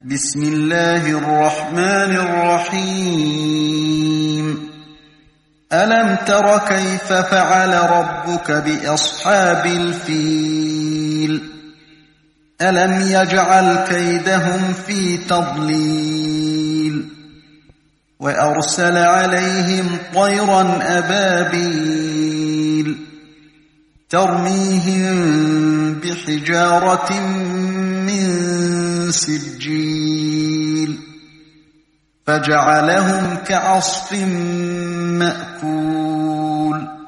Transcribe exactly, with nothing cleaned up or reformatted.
بسم الله الرحمن الرحيم ألم تر كيف فعل ربك بأصحاب الفيل ألم يجعل كيدهم في تضليل وأرسل عليهم طيرا أبابيل ترميهم بحجارة من سجيل فجعلهم كعصف مأكول